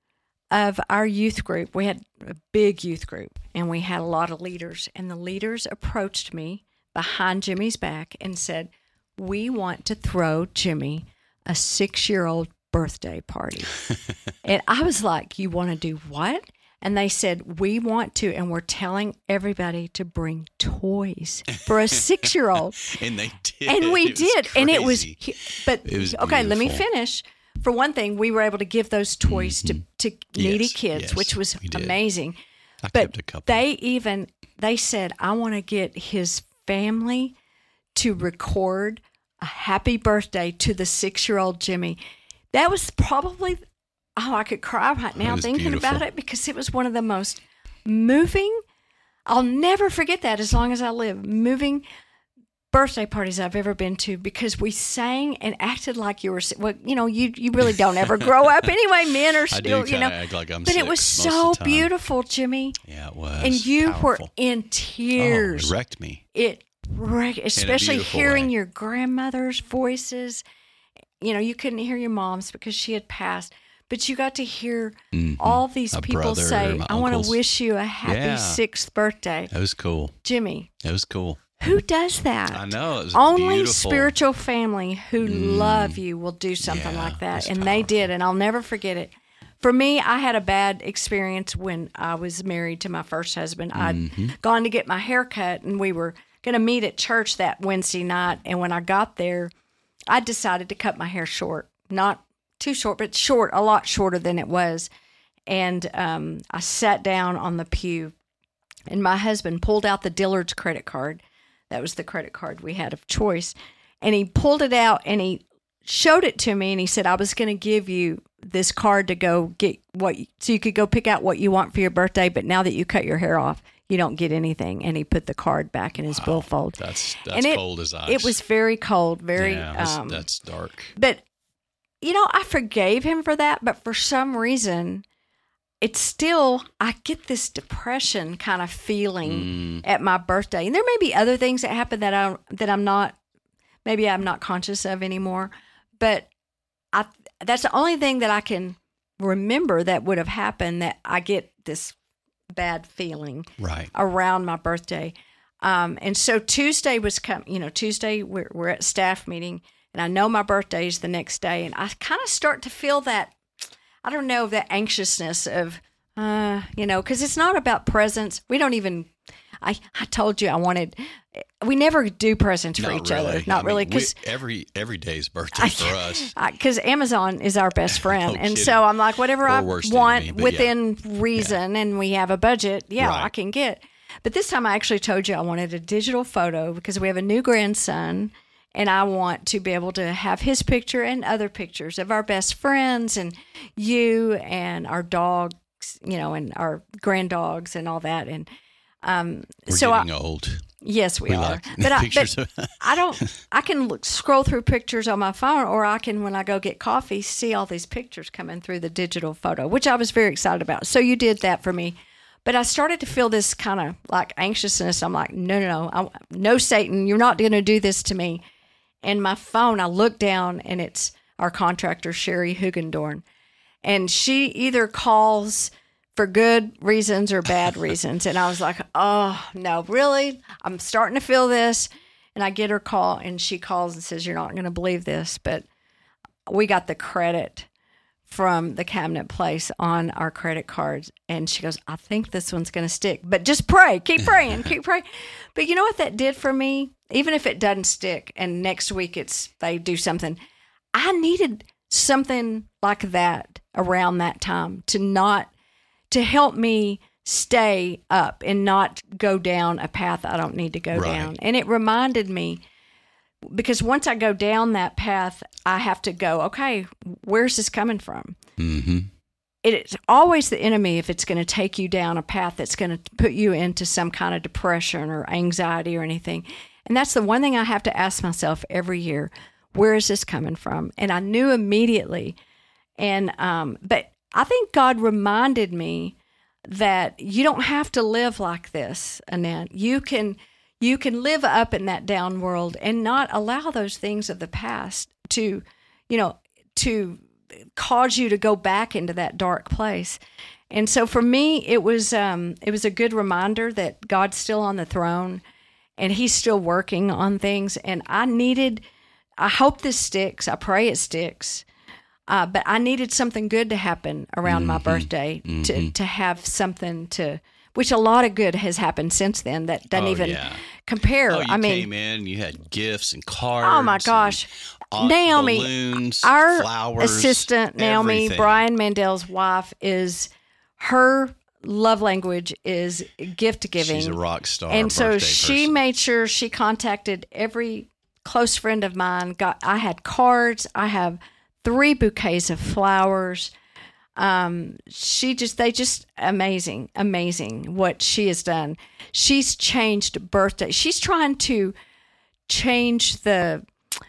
C: of our youth group, we had a big youth group, and we had a lot of leaders, and the leaders approached me behind Jimmy's back and said, we want to throw Jimmy a six-year-old birthday party. And I was like, you want to do what? And they said, we want to, and we're telling everybody to bring toys for a six-year-old.
B: And they did.
C: And we
B: It was
C: did. And it was,
B: crazy.
C: but
B: It was
C: okay, let me
B: beautiful.
C: finish. For one thing, we were able to give those toys to, to needy
B: Yes,
C: kids,
B: yes,
C: which was
B: we did.
C: amazing.
B: I
C: But
B: kept a couple.
C: they even, they said, I want to get his family to record a happy birthday to the six-year-old Jimmy. That was probably, oh, I could cry right now
B: was
C: thinking
B: beautiful.
C: about it because it was one of the most moving, I'll never forget that as long as I live, moving birthday parties I've ever been to, because we sang and acted like you were, si- well, you know, you you really don't ever grow up anyway. Men are
B: I
C: still,
B: do
C: you know,
B: kinda act like I'm
C: but it
B: six
C: was
B: most
C: so
B: of the time.
C: beautiful, Jimmy.
B: Yeah, it was.
C: And you were
B: Powerful.
C: in
B: Oh,
C: tears.
B: it wrecked me.
C: It wrecked, especially
B: beautiful
C: hearing
B: way.
C: your grandmother's voices. You know, you couldn't hear your mom's because she had passed, but you got to hear all these
B: My
C: people
B: brother,
C: say,
B: my
C: I want
B: uncles.
C: to wish you a happy
B: Yeah.
C: sixth birthday.
B: It was cool.
C: Jimmy,
B: It was cool.
C: who does that?
B: I know. It was
C: Only
B: beautiful.
C: spiritual family who love you will do something
B: Yeah,
C: like that.
B: it's
C: And they
B: powerful.
C: did, and I'll never forget it. For me, I had a bad experience when I was married to my first husband. I'd
B: Mm-hmm.
C: gone to get my hair cut, and we were going to meet at church that Wednesday night. And when I got there, I decided to cut my hair short. Not too short, but short, a lot shorter than it was. And um, I sat down on the pew, and my husband pulled out the Dillard's credit card. That was the credit card we had of choice. And he pulled it out and he showed it to me, and he said, I was going to give you this card to go get what, so you could go pick out what you want for your birthday. But now that you cut your hair off, you don't get anything. And he put the card back in his billfold.
B: That's that's
C: And it-
B: cold as ice.
C: It was very cold, very,
B: yeah, that's,
C: um,
B: that's dark.
C: but, you know, I forgave him for that. But for some reason, it's still, I get this depression kind of feeling
B: Mm.
C: at my birthday. And there may be other things that happen that I that I'm not, maybe I'm not conscious of anymore. But I that's the only thing that I can remember that would have happened, that I get this bad feeling
B: Right.
C: around my birthday. Um, and so Tuesday was come, you know, Tuesday we're, we're at staff meeting, and I know my birthday is the next day, and I kind of start to feel that, I don't know, that anxiousness of, uh, you know, because it's not about presents. We don't even, I, I told you I wanted, we never do presents for
B: Not
C: each
B: really.
C: other. Not
B: I mean,
C: really,
B: we-
C: because
B: every every day's birthday for us.
C: because Amazon is our best friend,
B: No
C: and
B: kidding.
C: so I'm like, whatever I
B: Or worst
C: want
B: enemy, but
C: within reason, and we have a budget, yeah,
B: Right.
C: I can get. But this time, I actually told you I wanted a digital photo because we have a new grandson, and I want to be able to have his picture and other pictures of our best friends and you and our dogs, you know, and our granddogs and all that. And um,
B: We're
C: so I,
B: getting old.
C: yes, we,
B: We
C: are.
B: like
C: but I,
B: pictures
C: but
B: of-
C: I don't. I can look, scroll through pictures on my phone, or I can, when I go get coffee, see all these pictures coming through the digital photo, which I was very excited about. So you did that for me, but I started to feel this kind of like anxiousness. I'm like, no, no, no, I, no, Satan, you're not going to do this to me. And my phone, I look down, and it's our contractor, Sherry Hugendorn, and she either calls for good reasons or bad reasons. And I was like, oh, no, really? I'm starting to feel this. And I get her call, and she calls and says, you're not going to believe this, but we got the credit from the cabinet place on our credit cards. And she goes, I think this one's going to stick, but just pray, keep praying, keep praying. But you know what that did for me? Even if it doesn't stick and next week it's, they do something, I needed something like that around that time to not, to help me stay up and not go down a path I don't need to go
B: Right.
C: down. And it reminded me, because once I go down that path, I have to go, okay, where's this coming from?
B: Mm-hmm.
C: It's always the enemy if it's going to take you down a path that's going to put you into some kind of depression or anxiety or anything. And that's the one thing I have to ask myself every year, where is this coming from? And I knew immediately. And um, but I think God reminded me that you don't have to live like this, Annette. You can you can live up in that down world and not allow those things of the past to, you know, to cause you to go back into that dark place. And so for me, it was um, it was a good reminder that God's still on the throne and He's still working on things. And I needed, I hope this sticks. I pray it sticks. Uh, but I needed something good to happen around mm-hmm. my birthday mm-hmm. to, to have something to, which a lot of good has happened since then that doesn't
B: oh,
C: even
B: yeah.
C: compare.
B: Oh, you
C: I mean,
B: came in, you had gifts and cards.
C: Oh my gosh.
B: And, uh,
C: Naomi,
B: balloons,
C: our
B: flowers,
C: assistant, Naomi,
B: everything.
C: Brian Mandel's wife, is her love language is gift giving.
B: She's a rock star.
C: And so
B: birthday
C: she
B: person.
C: made sure she contacted every close friend of mine. Got I had cards. I have three bouquets of flowers. Um, she just, they just amazing, amazing what she has done. She's changed birthday. She's trying to change the,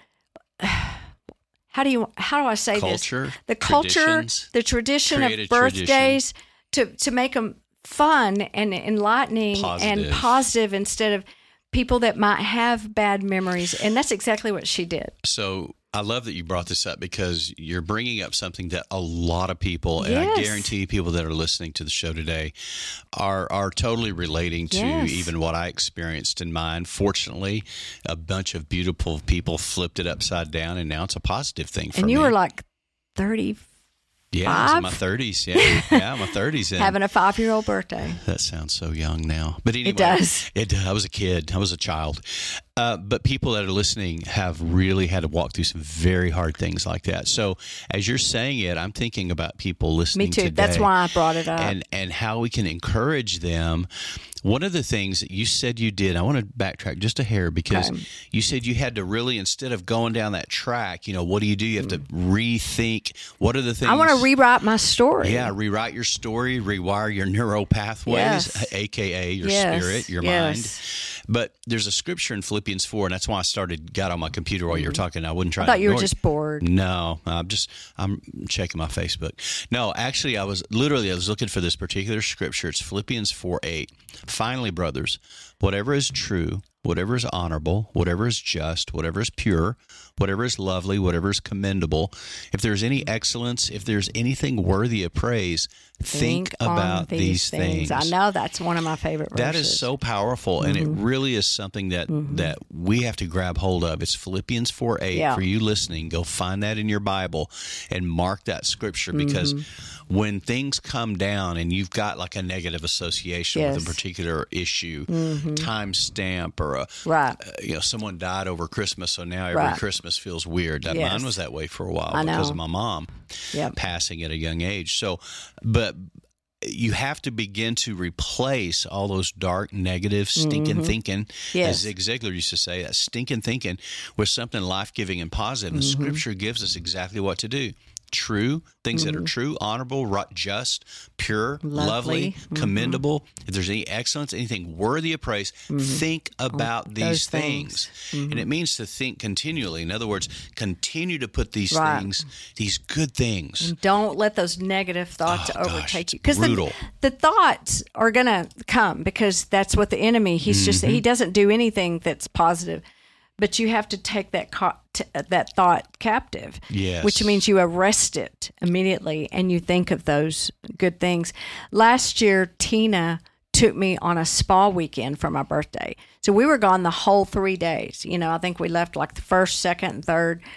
C: how do you, how do I say
B: culture,
C: this? The culture,
B: traditions,
C: the tradition
B: create
C: of
B: a
C: birthdays to, to make them fun and enlightening
B: Positive.
C: and positive instead of people that might have bad memories. And that's exactly what she did.
B: So I love that you brought this up because you're bringing up something that a lot of people, and
C: Yes.
B: I guarantee people that are listening to the show today are are totally relating to
C: Yes.
B: even what I experienced in mine. Fortunately, a bunch of beautiful people flipped it upside down, and now it's a positive thing for
C: And
B: me.
C: you were like thirty,
B: yeah, I was in my
C: five?
B: thirties. Yeah, yeah, my thirties. And
C: having a five-year-old birthday.
B: that sounds so young now. But anyway,
C: does.
B: It, I was a kid. I was a child. Uh, but people that are listening have really had to walk through some very hard things like that. So as you're saying it, I'm thinking about people listening
C: Me too.
B: today.
C: That's why I brought it up.
B: And, and how we can encourage them. One of the things that you said you did, I want to backtrack just a hair because
C: Okay.
B: you said you had to really, instead of going down that track, you know, what do you do? You have to rethink. What are the things?
C: I want to rewrite my story.
B: Yeah, rewrite your story, rewire your neural pathways,
C: Yes.
B: a k a your
C: Yes,
B: spirit, your
C: yes.
B: mind. But there's a scripture in Philippians four, and that's why I started, got on my computer while you were talking. I wouldn't try
C: I thought
B: to
C: you were
B: ignore it.
C: just bored.
B: No, I'm just, I'm checking my Facebook. No, actually, I was literally, I was looking for this particular scripture. It's Philippians four eight. Finally, brothers, whatever is true, whatever is honorable, whatever is just, whatever is pure, whatever is lovely, whatever is commendable, if there's any excellence, if there's anything worthy of praise, think,
C: on
B: about these things.
C: I know that's one of my favorite verses.
B: That is so powerful, and
C: Mm-hmm.
B: it really is something that that we have to grab hold of. It's Philippians four eight.
C: Yeah.
B: For you listening, go find that in your Bible and mark that scripture, because
C: Mm-hmm.
B: when things come down and you've got like a negative association with
C: Yes.
B: a particular issue,
C: Mm-hmm.
B: time stamp, or a
C: Right.
B: uh, you know, someone died over Christmas, so now every
C: Right.
B: Christmas feels weird. That
C: Yes.
B: Mine was that way for a while
C: I
B: because
C: know.
B: of my mom
C: Yep.
B: passing at a young age. So, but you have to begin to replace all those dark, negative, stinking thinking,
C: Yes.
B: as Zig Ziglar used to say, that stinking thinking, with something life-giving and positive. And
C: Mm-hmm.
B: Scripture gives us exactly what to do. True, things that are true, honorable, ri- just, pure, lovely,
C: Lovely. Mm-hmm.
B: commendable. If there's any excellence, anything worthy of praise, think about these
C: those
B: things.
C: things.
B: And it means to think continually. In other words, continue to put these
C: Right.
B: things, these good things.
C: Don't let those negative thoughts
B: Oh, gosh,
C: overtake
B: it's
C: you. Because the,
B: brutal.
C: the thoughts are going to come because that's what the enemy, he's just,
B: Mm-hmm.
C: he doesn't do anything that's positive. But you have to take that co- t- that thought captive,
B: Yes.
C: which means you arrest it immediately and you think of those good things. Last year, Tina took me on a spa weekend for my birthday. So we were gone the whole three days. You know, I think we left like the first, second, and third.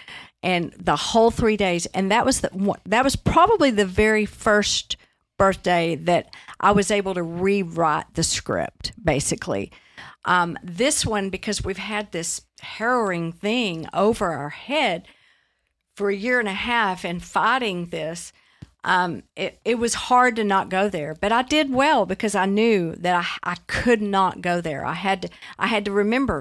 C: and the whole three days. And that was the one- that was probably the very first birthday that I was able to rewrite the script, basically. Um, this one, because we've had this harrowing thing over our head for a year and a half and fighting this, um, it, it was hard to not go there. But I did well because I knew that I, I could not go there. I had to, I had to remember,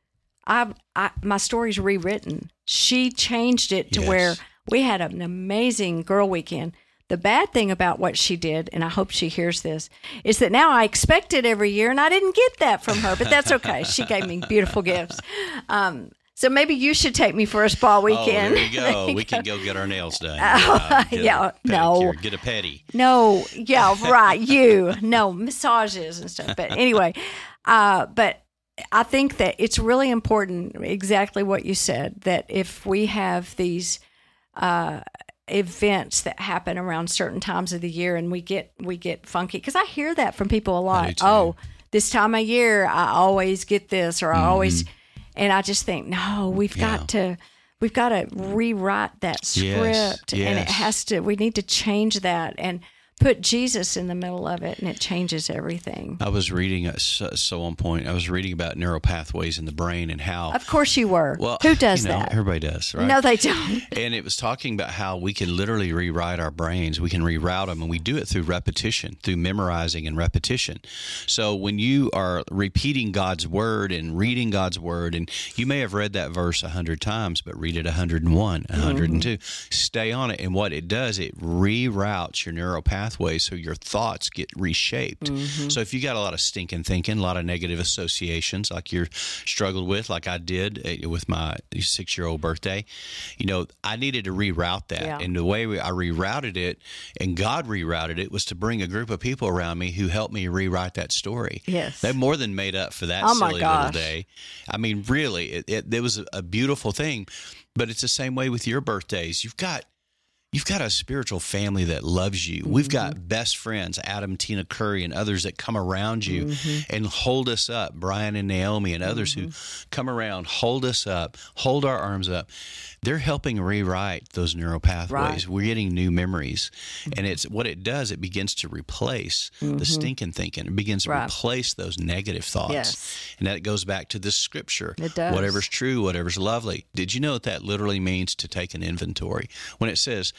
C: I, I my story's rewritten. She changed it to
B: Yes.
C: where we had an amazing girl weekend. The bad thing about what she did, and I hope she hears this, is that now I expect it every year, and I didn't get that from her, but that's okay. She gave me beautiful gifts. Um, so maybe you should take me for a spa weekend.
B: Oh, there you go.
C: There you
B: we
C: go.
B: can go get our nails done.
C: Oh,
B: Uh, get a
C: yeah, no.
B: pedicure, Get a pedi.
C: No, yeah, right. You, no, massages and stuff. But anyway, uh, but I think that it's really important, exactly what you said, that if we have these uh, events that happen around certain times of the year and we get we get funky, because I hear that from people a
B: I do
C: lot.
B: too.
C: Oh, this time of year, I always get this, or I
B: Mm-hmm.
C: always, and I just think, no, we've
B: Yeah.
C: got to. We've got to rewrite that
B: Yes,
C: script, and it
B: yes.
C: has to. We need to change that and put Jesus in the middle of it, and it changes everything.
B: I was reading, uh, so, so on point, I was reading about neural pathways in the brain and how.
C: Of course, you were.
B: Well,
C: Who does
B: you know,
C: that?
B: Everybody does, right?
C: No, they don't.
B: And it was talking about how we can literally rewrite our brains. We can reroute them, and we do it through repetition, through memorizing and repetition. So when you are repeating God's word and reading God's word, and you may have read that verse a hundred times, but read it a hundred and one, a hundred and two. Stay on it, and what it does, it reroutes your neural pathways, so your thoughts get reshaped. So if you got a lot of stinking thinking, a lot of negative associations, like you're struggled with, like I did uh, with my six-year-old birthday, you know, I needed to reroute that.
C: Yeah.
B: And the way we, I rerouted it, and God rerouted it, was to bring a group of people around me who helped me rewrite that story.
C: Yes.
B: They more than made up for that
C: Oh, my
B: silly
C: gosh.
B: little day. I mean, really, it, it, it was a, a beautiful thing. But it's the same way with your birthdays. You've got You've got a spiritual family that loves you. We've got best friends, Adam, Tina Curry, and others that come around you
C: Mm-hmm.
B: and hold us up. Brian and Naomi and others who come around, hold us up, hold our arms up. They're helping rewrite those neural pathways.
C: Right.
B: We're getting new memories. And it's what it does, it begins to replace the stinking thinking. It begins to
C: Right.
B: replace those negative thoughts.
C: Yes.
B: And that goes back to the scripture.
C: It does.
B: Whatever's true, whatever's lovely. Did you know that that literally means to take an inventory? When it says,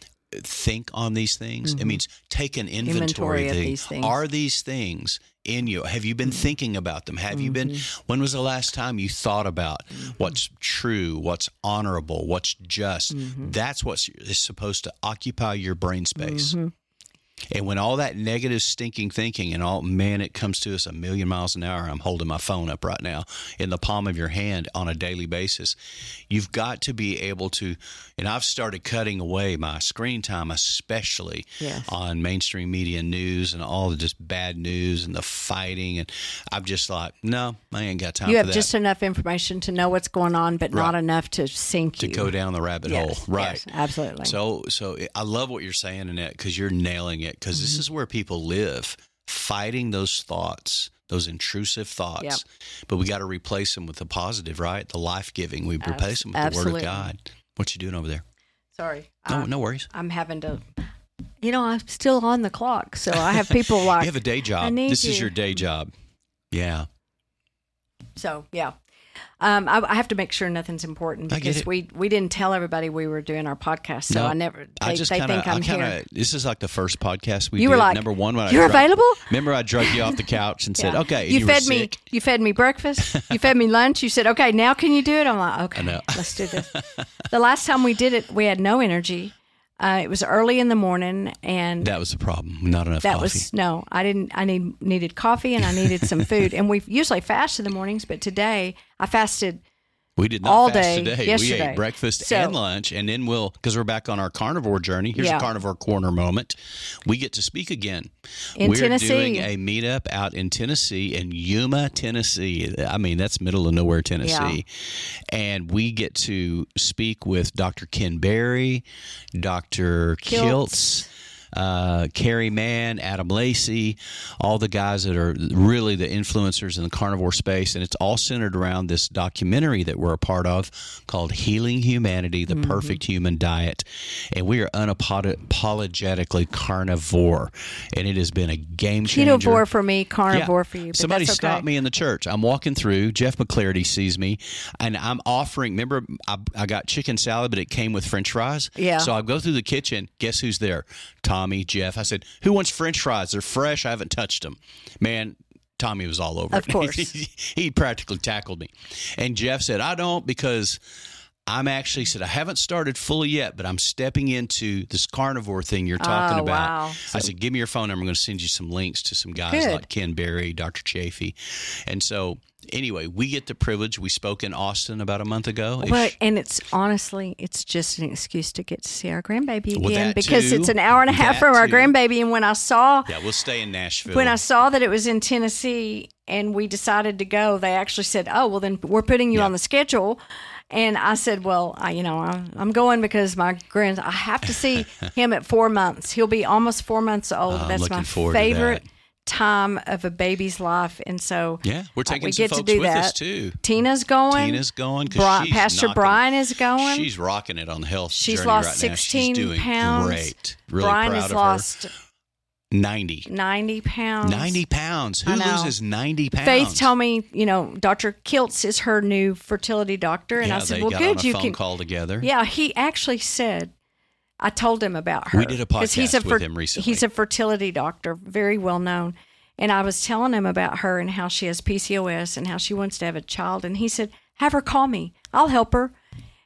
B: think on these things, it means take an inventory,
C: Inventory of
B: thing.
C: these things.
B: Are these things in you? Have you been thinking about them? Have you been, when was the last time you thought about what's true, what's honorable, what's just? That's what is supposed to occupy your brain space. And when all that negative, stinking thinking and all, man, it comes to us a million miles an hour. I'm holding my phone up right now in the palm of your hand on a daily basis. You've got to be able to, and I've started cutting away my screen time, especially
C: Yes.
B: on mainstream media news and all the just bad news and the fighting. And I'm just like, no, I ain't got time
C: You
B: for
C: have
B: that.
C: just enough information to know what's going on, but not
B: Right.
C: enough to sink
B: to
C: you.
B: go down the rabbit
C: Yes,
B: hole. Right.
C: yes, absolutely.
B: So, so I love what you're saying, Annette, because you're nailing it. Because
C: Mm-hmm.
B: this is where people live, fighting those thoughts, those intrusive thoughts.
C: Yep.
B: But we got to replace them with the positive, right? The life giving. We replace them with the
C: absolutely.
B: Word of God. What you doing over there?
C: Sorry.
B: No,
C: Uh,
B: no worries.
C: I'm having to, you know, I'm still on the clock. So I have people like,
B: You have a day
C: I
B: job.
C: need
B: This is
C: you.
B: your day job. Yeah.
C: so yeah. Um, I, I have to make sure nothing's important
B: I get
C: because
B: it.
C: we, we didn't tell everybody we were doing our podcast. So
B: No,
C: I never, they,
B: I just
C: they
B: kind of,
C: think I'm
B: I kind
C: here.
B: of. This is like the first podcast we
C: You
B: did.
C: were like,
B: number one, when I
C: "You're
B: drug-
C: available?"
B: Remember, I drug you off the couch and said,
C: Yeah.
B: "Okay." and
C: you,
B: you were
C: fed me.
B: sick.
C: You fed me breakfast. You fed me lunch. You said, "Okay, now can you do it?" I'm like, "Okay,
B: know.
C: let's do this." The last time we did it, we had no energy. Uh, it was early in the morning, and
B: That was the problem. Not enough
C: that
B: coffee.
C: was no. I didn't. I need needed coffee, and I needed some food. And we usually fast in the mornings, but today I fasted.
B: We did not
C: all
B: fast
C: day
B: today. We
C: yesterday.
B: ate breakfast
C: So-
B: and lunch, and then we'll, because we're back on our carnivore journey. Here's
C: Yeah.
B: a carnivore corner moment. We get to speak again.
C: In
B: we're
C: Tennessee.
B: doing a meetup out in Tennessee, in Yuma, Tennessee. I mean, that's middle of nowhere, Tennessee. And we get to speak with Doctor Ken Berry, Doctor
C: Kiltz.
B: Kiltz. uh, Carrie Mann, Adam Lacey, all the guys that are really the influencers in the carnivore space. And it's all centered around this documentary that we're a part of called Healing Humanity, the mm-hmm. Perfect Human Diet. And we are unapologetically carnivore. And it has been a game changer.
C: Ketovore for me, carnivore
B: yeah.
C: for you. But
B: Somebody
C: that's okay.
B: stopped me in the church. I'm walking through. Jeff McClarity sees me, and I'm offering. Remember, I, I got chicken salad, but it came with French fries.
C: Yeah.
B: So I go through the kitchen. Guess who's there? Tommy, Jeff. I said, "Who wants French fries? They're fresh. I haven't touched them." Man, Tommy was all over
C: of
B: it.
C: Of course.
B: he, he practically tackled me. And Jeff said, "I don't because." I'm actually said I haven't started fully yet, but I'm stepping into this carnivore thing you're talking
C: oh,
B: about.
C: Wow.
B: I
C: So,
B: said, give me your phone number. I'm going to send you some links to some guys
C: good.
B: like Ken Berry, Doctor Chafee. And so anyway, we get the privilege. We spoke in Austin about a month ago.
C: Well, and it's honestly, it's just an excuse to get to see our grandbaby
B: Well,
C: again
B: that
C: because
B: too.
C: it's an hour and a half
B: That
C: from our
B: too.
C: grandbaby. And when I saw,
B: Yeah, we'll stay in Nashville.
C: when I saw that it was in Tennessee and we decided to go, they actually said, "Oh, well, then we're putting you
B: Yeah.
C: on the schedule." And I said, "Well, I, you know, I'm, I'm going because my grand, I have to see him at four months. He'll be almost four months old.
B: Oh, I'm
C: That's
B: looking
C: my
B: forward to
C: favorite
B: that.
C: time of a baby's life." And so,
B: Yeah, we're
C: uh,
B: taking
C: we
B: some
C: get to
B: folks
C: do
B: with
C: that.
B: us too.
C: Tina's going.
B: Tina's going. 'cause
C: Bri-
B: she's
C: Pastor
B: knocking-
C: Brian is going.
B: She's rocking it on the health
C: She's
B: journey
C: lost
B: right
C: sixteen
B: now. She's doing
C: pounds.
B: great. Really
C: Brian
B: proud
C: has
B: of
C: lost
B: her. ninety.
C: ninety pounds.
B: ninety pounds. Who
C: I know.
B: loses ninety pounds?
C: Faith told me, you know, Doctor Kiltz is her new fertility doctor. And
B: yeah,
C: I said,
B: they
C: well,
B: got
C: good.
B: on a
C: you
B: phone
C: can
B: call together.
C: Yeah, he actually said, I told him about her.
B: We did a
C: 'cause he's
B: podcast
C: a
B: with him recently.
C: He's a fertility doctor, very well known. And I was telling him about her and how she has P C O S and how she wants to have a child. And he said, have her call me. I'll help her.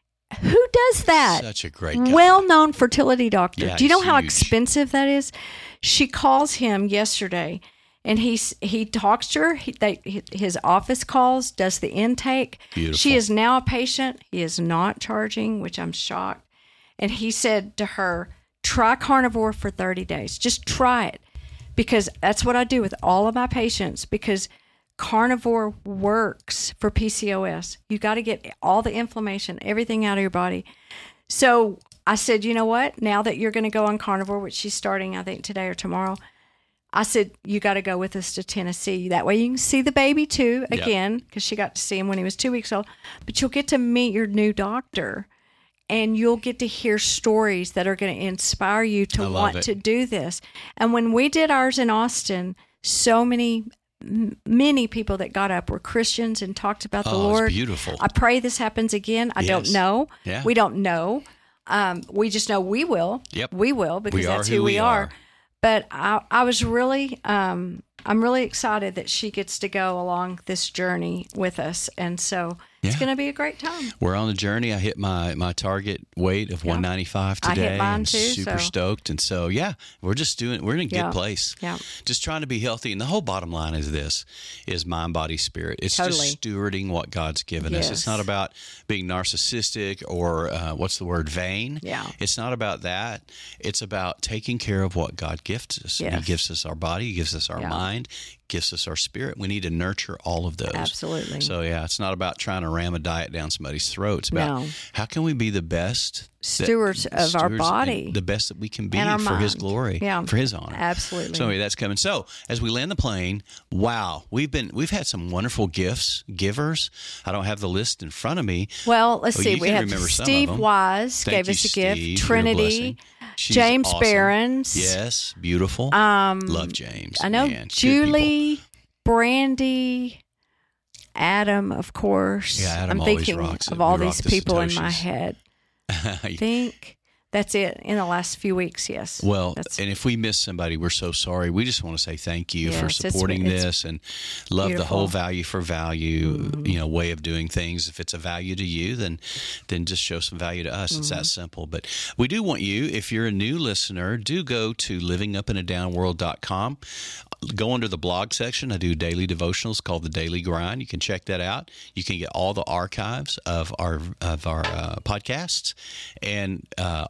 C: Who does that?
B: Such a great guy.
C: Well-known fertility doctor.
B: Yeah,
C: Do you know
B: he's
C: how
B: huge.
C: expensive that is? She calls him yesterday, and he he talks to her. He, they, his office calls, does the intake.
B: Beautiful.
C: She is now a patient. He is not charging, which I'm shocked. And he said to her, try carnivore for thirty days. Just try it, because that's what I do with all of my patients, because carnivore works for P C O S. You got to get all the inflammation, everything out of your body. So I said, you know what? Now that you're going to go on carnivore, which she's starting, I think, today or tomorrow, I said, you got to go with us to Tennessee. That way you can see the baby too,
B: Yep.
C: again, because she got to see him when he was two weeks old. But you'll get to meet your new doctor, and you'll get to hear stories that are going to inspire you to
B: I love
C: want
B: it.
C: to do this. And when we did ours in Austin, so many, m- many people that got up were Christians and talked about the
B: Oh,
C: Lord.
B: it's beautiful.
C: I pray this happens again. I don't
B: Yes.
C: know.
B: Yeah.
C: We don't know. Um, we just know we will.
B: Yep.
C: We will, because
B: We are
C: that's
B: who
C: who we
B: we
C: are.
B: are.
C: But I, I was really, um, I'm really excited that she gets to go along this journey with us. And so it's
B: Yeah.
C: going to be a great time.
B: We're on the journey. I hit my, my target weight of
C: Yeah.
B: one ninety-five
C: I hit
B: today.
C: mine
B: I'm
C: too,
B: super
C: so-
B: stoked. And so, yeah, we're just doing, we're in a good
C: Yeah.
B: place.
C: Yeah.
B: Just trying to be healthy. And the whole bottom line is this, is mind, body, spirit. It's
C: Totally.
B: just stewarding what God's given us. It's
C: Yes.
B: not about being narcissistic or uh, what's the word, vain.
C: Yeah.
B: It's not about that. It's about taking care of what God gifts us.
C: Yes.
B: He gives us our body. He gives us our
C: Yeah.
B: mind. Gives us our spirit. We need to nurture all of those.
C: Absolutely.
B: So yeah, it's not about trying to ram a diet down somebody's throat. It's about
C: No.
B: how can we be the best
C: Stewards
B: that,
C: of our
B: stewards
C: body.
B: and the best that we can be
C: And our
B: for His
C: mind.
B: glory,
C: Yeah.
B: for His honor.
C: Absolutely.
B: So anyway, that's coming. So as we land the plane, wow, we've been we've had some wonderful gifts, givers. I don't have the list in front of me.
C: Well, let's
B: Oh,
C: see.
B: you
C: We
B: can
C: had
B: remember some
C: Steve
B: of them.
C: Wise
B: Thank
C: gave
B: you,
C: us a
B: Steve.
C: gift.
B: You're a
C: Trinity.
B: blessing. She's
C: James
B: awesome.
C: Behrens.
B: Yes, beautiful.
C: Um,
B: Love James.
C: I know
B: Man, good people.
C: Julie, Brandy, Adam, of course.
B: Yeah, Adam
C: I'm
B: always
C: thinking
B: rocks it.
C: of all
B: We rock
C: these
B: the
C: people in my
B: Satoshis.
C: head. I think that's it in the last few weeks. Yes.
B: Well,
C: That's-
B: and if we miss somebody, we're so sorry. We just want to say thank you for
C: Yes, it's-
B: supporting
C: it's
B: this and love the
C: beautiful.
B: whole value for value,
C: Mm-hmm.
B: you know, way of doing things. If it's a value to you, then then just show some value to us. It's
C: Mm-hmm.
B: that simple. But we do want you, if you're a new listener, do go to living up in a down world dot com. Go under the blog section. I do daily devotionals called The Daily Grind. You can check that out. You can get all the archives of our of our uh, podcasts and uh,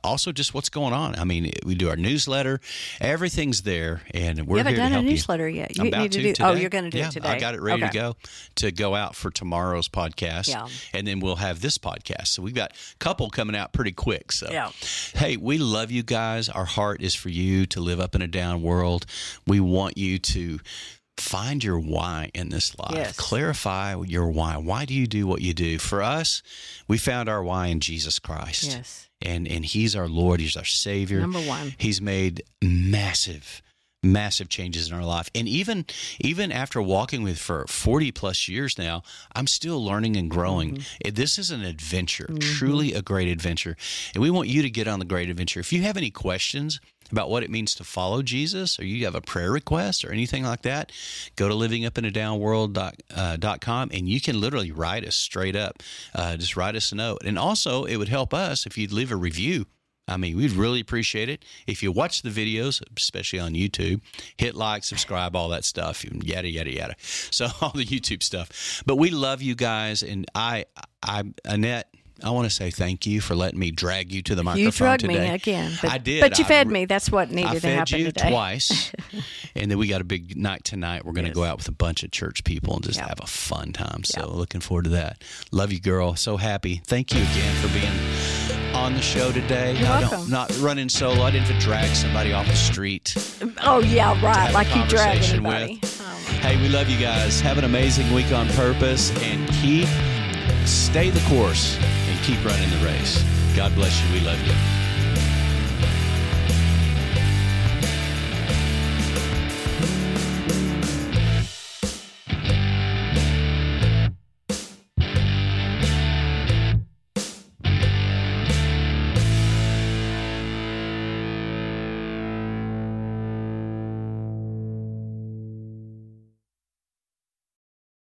B: also just what's going on. I mean, we do our newsletter. Everything's there, and we're
C: You haven't
B: here
C: done
B: to
C: a
B: help you.
C: newsletter yet. You
B: I'm about
C: need to
B: to
C: do.
B: today.
C: Oh, you're going to do
B: yeah,
C: it today.
B: I got it ready
C: Okay.
B: to go to go out for tomorrow's podcast.
C: Yeah.
B: And then we'll have this podcast. So we've got a couple coming out pretty quick. So,
C: Yeah.
B: hey, we love you guys. Our heart is for you to live up in a down world. We want you to find your why in this life.
C: Yes.
B: Clarify your why. Why do you do what you do? For us, we found our why in Jesus Christ.
C: Yes.
B: And and he's our Lord. He's our Savior.
C: Number one.
B: He's made massive, massive changes in our life. And even even after walking with for forty plus years now, I'm still learning and growing.
C: Mm-hmm.
B: This is an adventure, truly a great adventure. And we want you to get on the great adventure. If you have any questions about what it means to follow Jesus, or you have a prayer request or anything like that, go to living up in a down world dot com and you can literally write us straight up. Uh, just write us a note. And also, it would help us if you'd leave a review. I mean, we'd really appreciate it. If you watch the videos, especially on YouTube, hit like, subscribe, all that stuff, yada, yada, yada. So all the YouTube stuff. But we love you guys. And I, I, Annette, I want to say thank you for letting me drag you to the microphone
C: You drugged
B: today.
C: me again. But,
B: I did.
C: But you
B: I
C: fed
B: re-
C: me. That's what needed
B: I
C: to
B: fed
C: happen
B: you
C: today.
B: twice, and then we got a big night tonight. We're going to
C: Yes.
B: go out with a bunch of church people and just
C: Yep.
B: have a fun time. So
C: Yep.
B: looking forward to that. Love you, girl. So happy. Thank you again for being on the show today.
C: You're
B: I
C: welcome.
B: don't not running solo. I didn't have to drag somebody off the street.
C: Oh, yeah, right.
B: have a
C: Like you drag
B: conversation
C: anybody.
B: with.
C: Oh,
B: Hey, we love you guys. Have an amazing week on purpose, and keep stay the course and keep running the race. God bless you. We love you.